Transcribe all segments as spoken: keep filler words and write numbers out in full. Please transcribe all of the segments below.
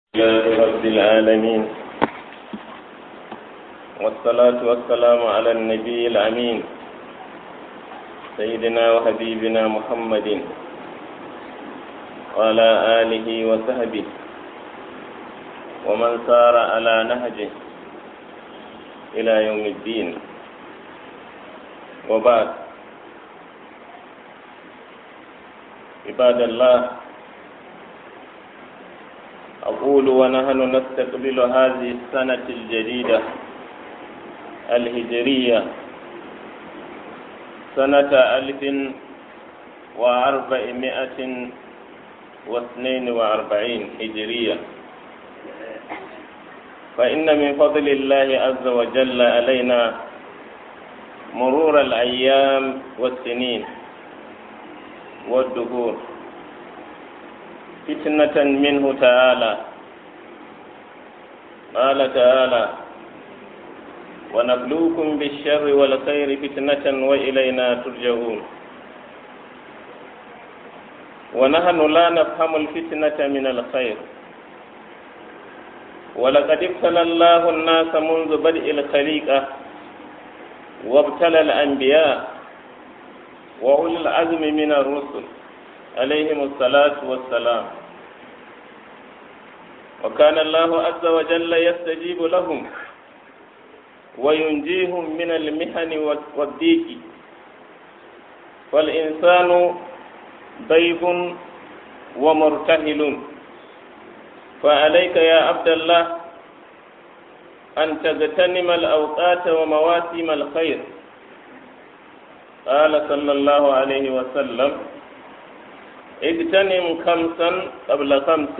لله رب العالمين والصلاة والسلام على النبي الأمين سيدنا وحبيبنا محمد وعلى آله وصحبه ومن سار على نهجه إلى يوم الدين وبعد. عباد الله، أقول ونحن نستقبل هذه السنة الجديدة الهجرية سنة ألف وأربعمائة واثنين وأربعين هجرية، فإن من فضل الله عز وجل علينا مرور الأيام والسنين والدهور فتنة منه تعالى. قال تعالى: ونبلوكم بالشر والخير فتنة وإلينا ترجعون. ونحن لا نفهم الفتنة من الخير، ولقد ابتلى الله الناس منذ بدء الخليقة، وابتلى الأنبياء وأولي العزم من الرسل عليهم الصلاة والسلام، وكان الله عز وجل يستجيب لهم وينجيهم من المحن والضيق. فالإنسان ضيف ومرتهل، فعليك يا عبد الله أن تغتنم الأوقات ومواسم الخير. قال صلى الله عليه وسلم: اغتنم خمسا قبل خمس،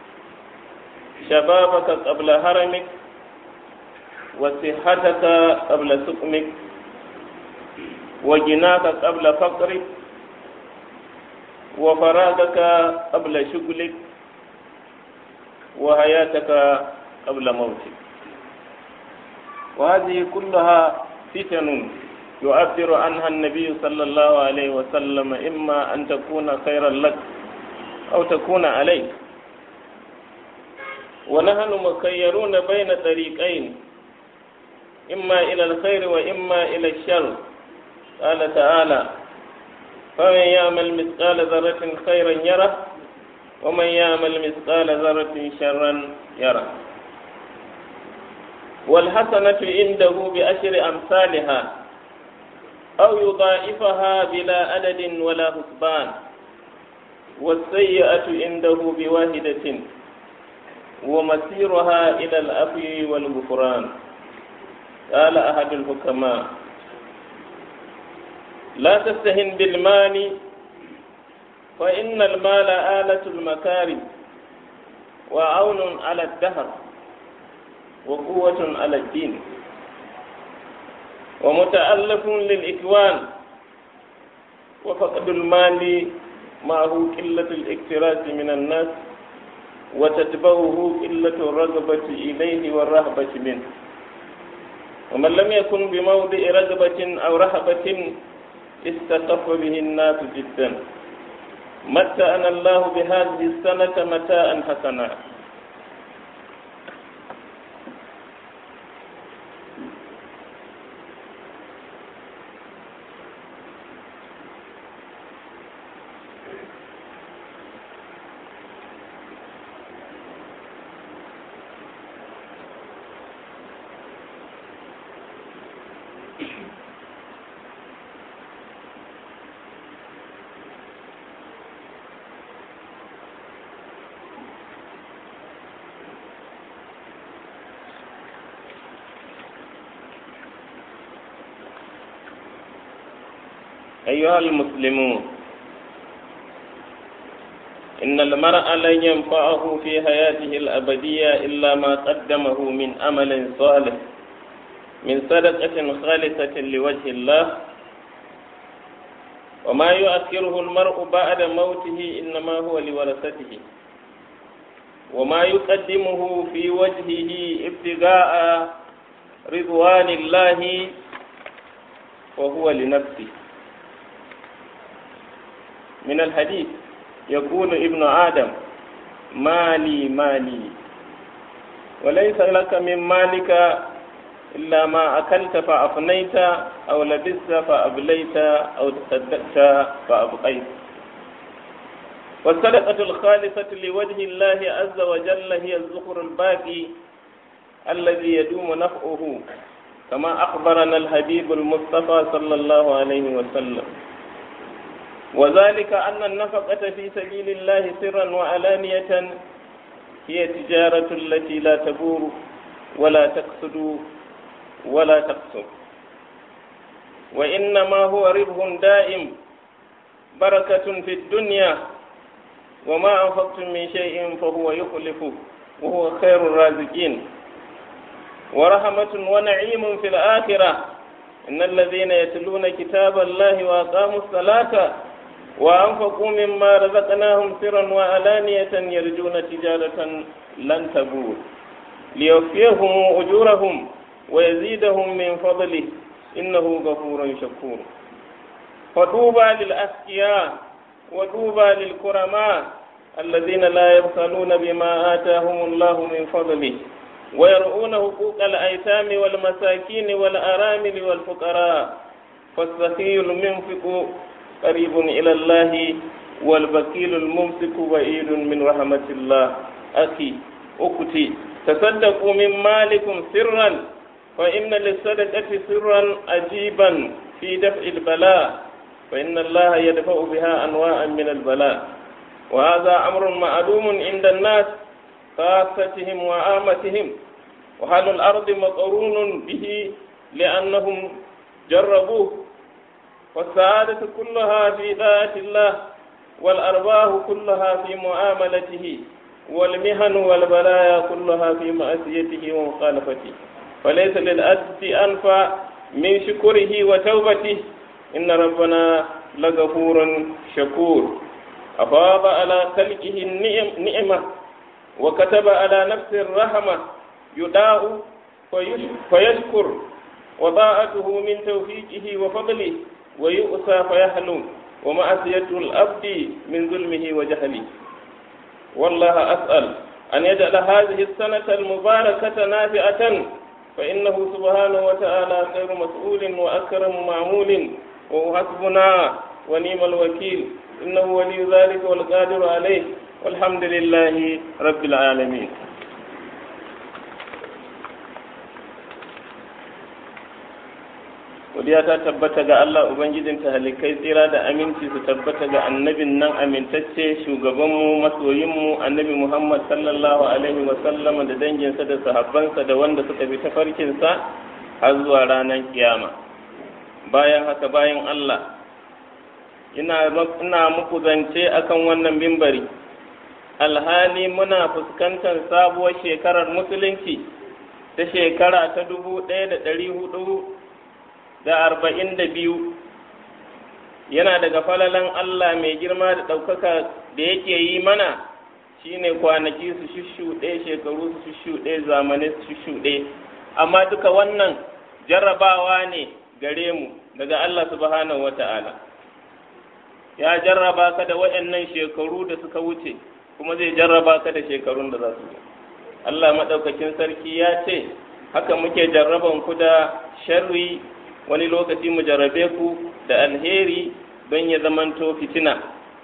شبابك قبل هرمك، وصحتك قبل سقمك، وغناك قبل فقرك، وفراغك قبل شغلك، وحياتك قبل موتك. وهذه كلها فتن يعبر عنها النبي صلى الله عليه وسلم، إما أن تكون خيرا لك أو تكون عليك. ونحن مخيرون بين طريقين، إما إلى الخير وإما إلى الشر. قال تعالى: فمن يعمل مثقال ذرة خيرا يره، ومن يعمل مثقال ذرة شرا يره. والحسنة عنده بعشر أمثالها أو يضاعفها بلا عدد ولا حسبان، والسيئة عنده بواحدة ومسيرها إلى العفو والغفران. قال أحد الحكماء: لا تستهن بالمال، فإن المال آلة المكارم، وعون على الدهر، وقوة على الدين، ومتألف للإكوان. وفقد المال معه قلة الاكتراث من الناس، وتتبعه قلة الرغبة إليه والرهبة منه. ومن لم يكن بموضع رغبة أو رهبة استخف به الناس جدا. متعنا الله بهذه السنة متاعا حسنا. أيها المسلمون، إن المرء لن ينفعه في حياته الأبدية إلا ما قدمه من عمل صالح، من صدقة خالصة لوجه الله. وما يؤخره المرء بعد موته إنما هو لورثته، وما يقدمه في وجهه ابتغاء رضوان الله وهو لنفسه. من الحديث: يقول ابن آدم: مالي مالي وليس لك من مالك إلا ما أكلت فأفنيت أو لبست فأبليت أو تصدقت فأبقيت. والصدقة الخالصة لوجه الله عز وجل هي الذخر الباقي الذي يدوم نفعه، كما أخبرنا الحبيب المصطفى صلى الله عليه وسلم. وذلك أن النفقة في سبيل الله سرا وعلانية هي تجارة التي لا تبور ولا تقصد ولا تقصر، وإنما هو ربح دائم، بركة في الدنيا، وما أنفقتم من شيء فهو يخلفه وهو خير الرازقين، ورحمة ونعيم في الآخرة. إن الذين يتلون كتاب الله وأقاموا الصلاة وأنفقوا مما رزقناهم سرا وعلانية يرجون تجارة لن تبور ليوفيهم أجورهم ويزيدهم من فضله إنه غفور شكور. فطوبى للأذكياء وطوبى للكرماء الذين لا يبخلون بما آتاهم الله من فضله ويرؤون حقوق الأيتام والمساكين والأرامل والفقراء. فالسخي المنفق قريب إلى الله والبخيل الممسك بعيد من رحمة الله. أخي أختي، تصدقوا من مالكم سرا، فإن للصدقة سرا عجيبا في دفع البلاء، فإن الله يدفع بها أنواعا من البلاء، وهذا أمر معلوم عند الناس خاصتهم وعامتهم، وأهل الأرض مقرون به لأنهم جربوه. والسعادة كلها في طاعة الله، والأرباح كلها في معاملته، والمهن والبلايا كلها في معصيته ومخالفته، فليس للعبد أنفع من شكره وتوبته. إن ربنا لغفور شكور، أفاض على خلقه النعمة وكتب على نفسه الرحمة، يداء فيشكر، وطاعته من توفيقه وفضله، ويؤسى فيحلم، ومعصية العبد من ظلمه وجهله. والله أسأل أن يجعل هذه السنة المباركة نافعة، فإنه سبحانه وتعالى خير مسؤول وأكرم معمول، وحسبنا ونعم الوكيل، إنه ولي ذلك والقادر عليه، والحمد لله رب العالمين. Godiya ta tabbata ga Allah Ubangijin talikai, tsira da aminci su tabbata ga annabin nan amintacce, shugabanmu, masoyinmu, annabi Muhammad sallallahu alaihi wa sallama, da danginsa da sahabbansa da wanda suka bi tafarkinsa har zuwa ranar kiyama. Bayan haka, bayan Allah, ina ina muku zance akan wannan mimbari, alhali muna fuskantar sabuwar shekarar musulunci ta shekara ta dubu ɗaya da ɗari hudu da arba'in da biyu. Yana daga falalan Allah mai girma da ɗaukaka da yake yi mana shine kwanaki su shushuɗe, shekaru su shushuɗe, zamanai su shushuɗe, amma duka wannan jarrabawa ne gare mu daga Allah subhanahu wata'ala. Ya jarraba ka da waɗannan shekaru da suka wuce, kuma zai jarraba ka da shekarun da za su zo. Allah maɗaukakin sarki ya ce haka muke jarraban ku da sharri, wani lokaci mu jarrabe ku da alheri don ya zamanto fitina,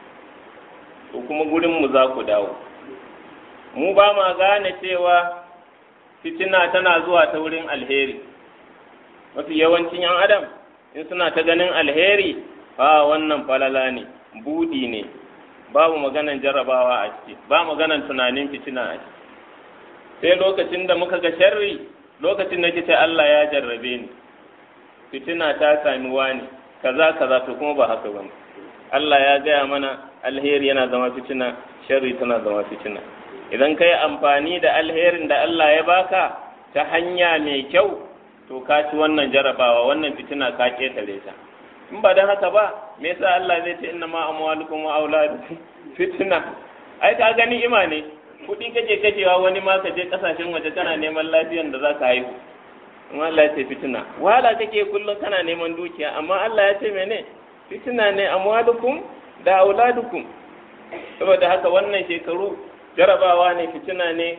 ko kuma gurin mu za ku dawo. Mu ba ma gane cewa fitina tana zuwa ta wurin alheri. Mafi yawancin yan adam in suna ta ganin alheri, a wannan falala ne, budi ne, babu maganan jarrabawa a ciki, ba maganan tunanin fitina a ciki. Sai lokacin da muka ga sharri, lokacin da kace Allah ya jarrabe ni, fitina ta sami wani kaza kaza, to kuma ba haka bane. Allah ya gaya mana alheri yana zama fitina, sharri tana zama fitina. Idan kai amfani da alherin da Allah ya baka ta hanya mai kyau, to ka ci wannan jarabawa, wannan fitina ka ketare ta. In ba dan haka ba, me yasa Allah zai ce inna ma amwalukum wa auladukum fitna? Ai ka gani ima ne, kuɗi kake kacewa, wani ma ka je kasashen waje kana neman lafiyan da za ka haihu. Amma Allah ya ce fitina. Wahala kake kullum kana neman dukiya, amma Allah ya ce mene? Fitina ne amwalukum da auladukum. Saboda haka wannan shekaru jarabawa ne, fitina ne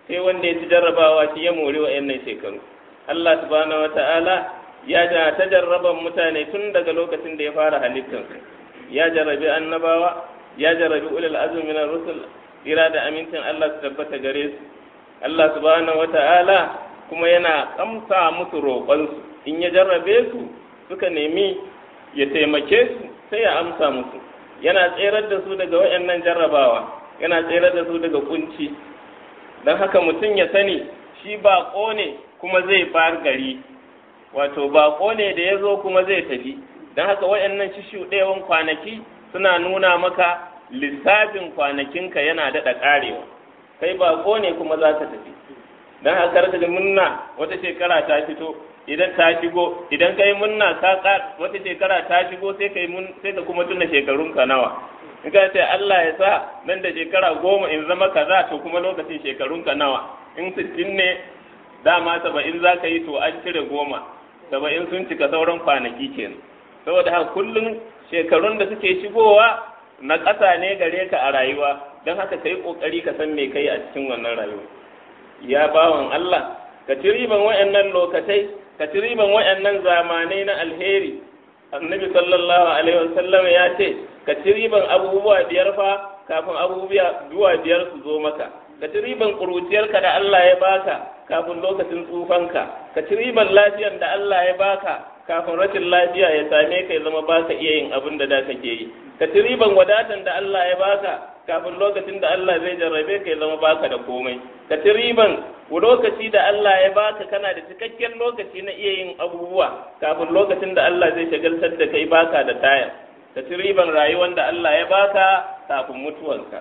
sai wanda ya ci jarrabawa shi ya more wa'annan shekaru. Allah subhanahu wata'ala ya ja ta jarraban mutane tun daga lokacin da ya fara halittarsu. Ya jarrabi annabawa, ya jarrabi ulul azmi minar rusul, ira da amincin Allah su tabbata gare su. Allah subhanahu wata'ala kuma yana amsa musu roƙonsu. In ya jarrabe su suka nemi ya taimake su sai ya amsa musu. Yana tserar da su daga wayannan jarrabawa, yana tserar da su daga kunci. Don haka mutum ya sani shi baƙo ne kuma zai bar gari, wato baƙo ne da ya zo kuma zai tafi. Don haka wayannan shishuɗewan kwanaki suna nuna maka lissafin kwanakinka yana daɗa ƙarewa. Kai baƙo ne kuma za ka tafi. Don haka karka da munna wata shekara ta fito, idan ta shigo, idan ka yi munna ka wata shekara ta shigo sai ka mun sai ka kuma tuna shekarunka nawa. In ka ce Allah ya sa nan da shekara goma in zama kaza to kuma lokacin shekarunka nawa. In sittin ne dama saba'in za ka yi to an cire goma, saba'in sun cika sauran kwanaki kenan. Saboda haka kullum shekarun da suke shigowa na ƙasa ne gare ka a rayuwa, don haka ka yi ƙoƙari ka san me kai a cikin wannan rayuwa. Ya bawan Allah, ka ci riban wayannan lokacai, ka ci riban wayannan zamanai na alheri. Annabi sallallahu alaihi wasallam ya ce ka ci riban abubuwa biyar fa kafin abubuwa duwa biyar su zo maka. Ka ci riban ƙuruciyarka da Allah ya baka kafin lokacin tsufanka. Ka ci riban lafiyar da Allah ya baka kafin rashin lafiya ya same ka ya zama baka iya yin abin da da kake yi. Ka ci riban wadatan da Allah ya baka kafin lokacin da Allah zai jarrabe ka ya zama baka da komai. Ka ci riban lokaci da Allah ya baka kana da cikakken lokaci na iya yin abubuwa kafin lokacin da Allah zai shagaltar da kai baka da taya. Ka ci riban rayuwar da Allah ya baka kafin mutuwanka.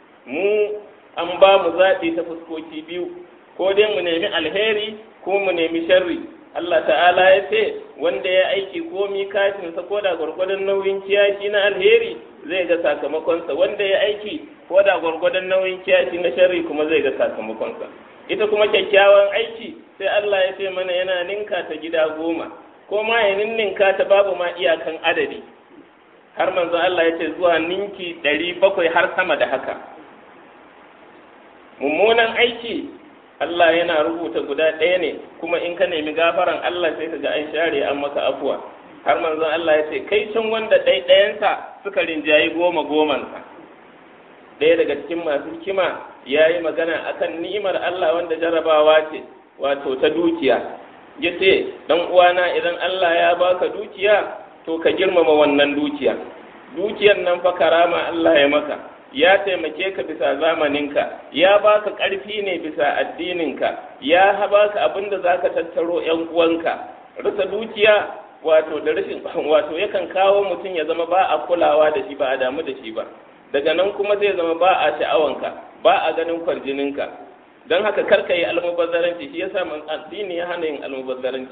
Mu an ba mu zaɓi ta fuskoki biyu, ko dai mu nemi alheri ko mu nemi sharri. Allah ta'ala ya ce wanda ya aiki komi kafinsa ko da gwargwadon nauyin kiyashi na alheri zai ga sakamakonsa, wanda ya aiki ko da gwargwadon nauyin kiyashi na sharri kuma zai ga sakamakonsa. Ita kuma kyakkyawan aiki sai Allah ya ce mana yana ninka ta gida goma, ko ma ya ninninka ta babu ma iyakan adadi, har manzo Allah ya ce zuwa ninki ɗari bakwai har sama da haka. Mummunan aiki Allah yana rubuta guda ɗaya ne, kuma in ka nemi gafaran Allah sai ka ga an share an maka afuwa. Har manzon Allah ya ce kai cin wanda ɗaiɗayansa suka rinjayi goma gomansa. Ɗaya daga cikin masu hikima ya yi magana akan ni'imar Allah wanda jarabawa ce, wato ta dukiya. Ya ce, ɗan uwana idan Allah ya baka dukiya, to ka girmama wannan dukiya. Dukiyar nan fa karama Allah ya maka. Ya taimake ka bisa zamaninka, ya baka ƙarfi ne bisa addininka, ya baka abin da za ka tattaro ‘yan uwanka. Rasa dukiya wato da rashin wato yakan kawo mutum ya zama ba a kulawa da shi, ba a damu da shi ba. Daga nan kuma zai zama ba a sha'awanka, ba a ganin kwarjininka. Don haka karka yi almubazzaranci, shi yasa man addini ya hana yin almubazzaranci.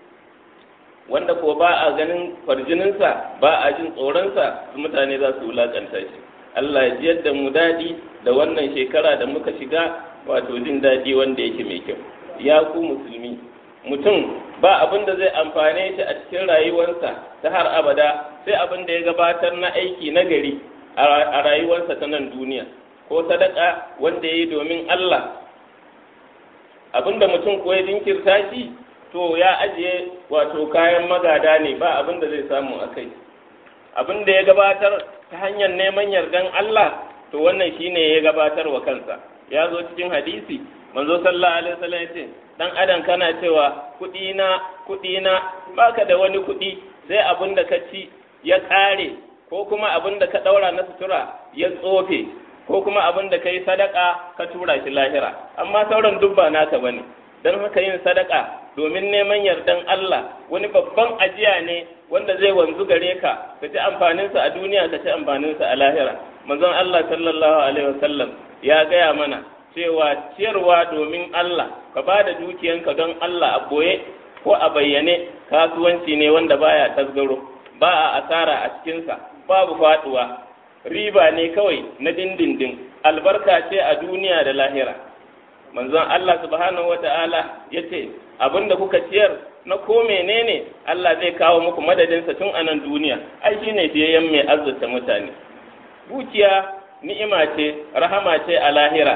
Wanda ko ba a ganin kwarjininsa, ba a jin tsoronsa, mutane za su wulaƙanta shi. Allah ya jiyar da mu daɗi da wannan shekara da muka shiga, wato jin daɗi wanda yake mai kyau. Ya ku musulmi, mutum ba abin da zai amfane shi a cikin rayuwarsa ta har abada sai abin da ya gabatar na aiki na gari a rayuwarsa ta nan duniya, ko sadaka wanda ya yi domin Allah. Abin da mutum ko ya jinkirta shi to ya ajiye wato kayan magada ne, ba abin da zai samu a kai. Abin da ya gabatar ta hanyar neman yardan Allah, to wannan shine ya gabatar wa kansa. Ya zo cikin hadisi, manzo sallallahu alaihi wasallam yace, dan adam kana cewa kudi na kudi na baka da wani kudi sai abin da ka ci ya kare, ko kuma abin da ka daura na sutura ya tsofe, ko kuma abin da kai sadaka ka tura shi lahira, amma sauran duk ba naka bane. Dan haka yin sadaka domin neman yardan Allah wani babban ajiya ne wanda zai wanzu gare ka, ka ci amfaninsa a duniya, ka ci amfaninsa a lahira. Manzon Allah sallallahu alaihi wasallam ya gaya mana cewa ciyarwa domin Allah, ka ba da dukiyanka don Allah a boye ko a bayyane, kasuwanci ne wanda baya tasgaro, ba a asara a cikinsa, babu faduwa, riba ne kawai na dindindin, albarka ce a duniya da lahira. Manzon Allah subhanahu wata'ala ya ce abinda kuka ciyar na ko menene Allah zai kawo muku madadinsa tun a nan duniya. Ai shine fiyayyen mai azurta mutane. Dukiya ni'ima ce, rahama ce a lahira.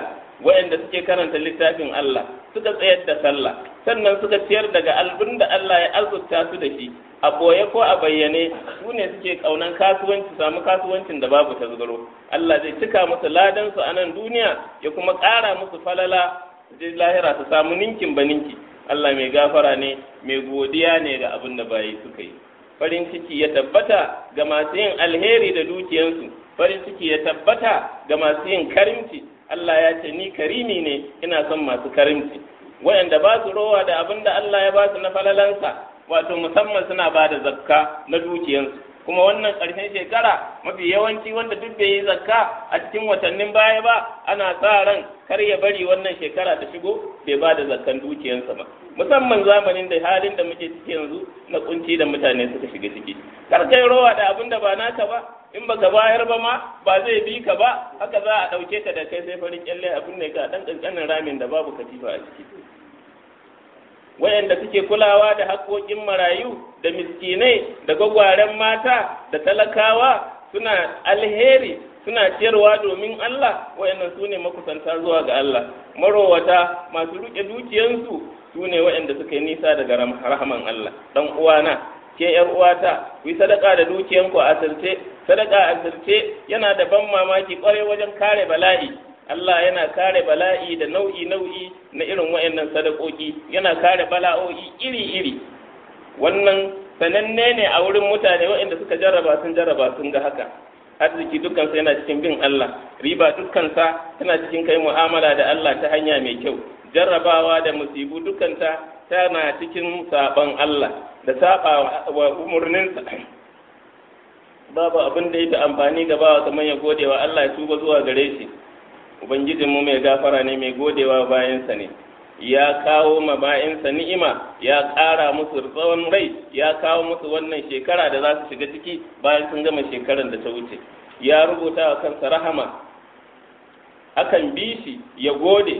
waɗanda suke karanta littafin Allah suka tsayar da sallah sannan suka ciyar daga albin da Allah ya azurta su da shi a boye ko a bayyane su ne suke kaunan kasuwanci samu kasuwancin da babu tasgaro Allah zai cika musu ladan su a nan duniya ya kuma ƙara musu falala je lahira su samu ninkin baninki Allah mai gafara ne mai godiya ne ga abin da bayi suka yi farin ciki ya tabbata ga masu yin alheri da dukiyansu farin ciki ya tabbata ga masu yin karimci Allah ya ce ni karimi ne ina son masu karimci waɗanda ba su rowa da abin da Allah ya ba su na falalansa wato musamman suna ba da zakka na dukiyansu kuma wannan ƙarshen shekara mafi yawanci wanda duk bai yi zakka a cikin watannin baya ba ana sa ran kar ya bari wannan shekara ta shigo bai ba da zakkan dukiyansa ba musamman zamanin da halin da muke ciki yanzu na kunci da mutane suka shiga ciki kar kai rowa da abin da ba naka ba in baka bayar ba ma ba zai bi ka ba haka za a ɗauke ka da kai sai farin kyalle abin ne ka ɗan ƙanƙanin ramin da babu katifa a ciki wayanda suke kulawa da haƙoƙin marayu da miskinai da gwagwaren mata da talakawa suna alheri suna ciyarwa domin Allah wayannan su ne makusanta zuwa ga Allah marowata masu riƙe dukiyansu su ne wayanda suka yi nisa daga rahaman Allah dan uwana ke yar uwata ku yi sadaka da dukiyanku a asirce sadaka a asirce yana da ban mamaki kwarai wajen kare bala'i Allah yana kare bala'i da nau'i nau'i na irin wayannan sadakoki yana kare bala'o'i iri iri wannan sananne ne a wurin mutane wayanda suka jarraba sun jarraba sun ga haka arziki dukkan sa yana cikin bin Allah riba dukkan sa tana cikin kai mu'amala da Allah ta hanya mai kyau jarrabawa da musibu dukkan ta tana cikin saban Allah da saba wa umurninsa babu abin da yake amfani ga bawa kamar ya gode wa Allah ya tuba zuwa gare shi ubangijinmu mai gafara ne mai godewa bayansa ne ya kawo ma bayansa ni'ima ya ƙara musu tsawon rai ya kawo musu wannan shekara da za su shiga ciki bayan sun gama shekarar da ta wuce ya rubuta wa kansa rahama akan bi shi ya gode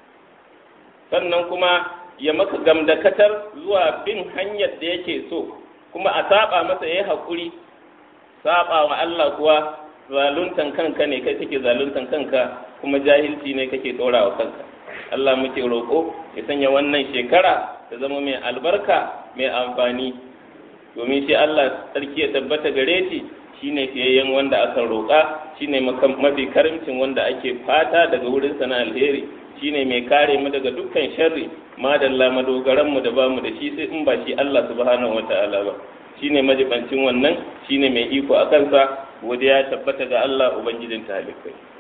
sannan kuma ya maka gamdakatar zuwa bin hanyar da yake so kuma a saba masa yayi hakuri saba wa Allah kuwa zaluntan kanka ne kai kake zaluntan kanka kuma jahilci ne kake dora wa kanka Allah muke roƙo ya sanya wannan shekara ta zama mai albarka mai amfani domin shi Allah sarki ya tabbata gare shi shine fiyayyen wanda aka roƙa shine mafi karimcin wanda ake fata daga wurin sana alheri shine mai kare mu daga dukkan sharri madalla madogaran mu da bamu da shi sai in ba shi Allah subhanahu wataala ba shine majibancin wannan shine mai iko a kansa godiya tabbata ga Allah ubangijin talibai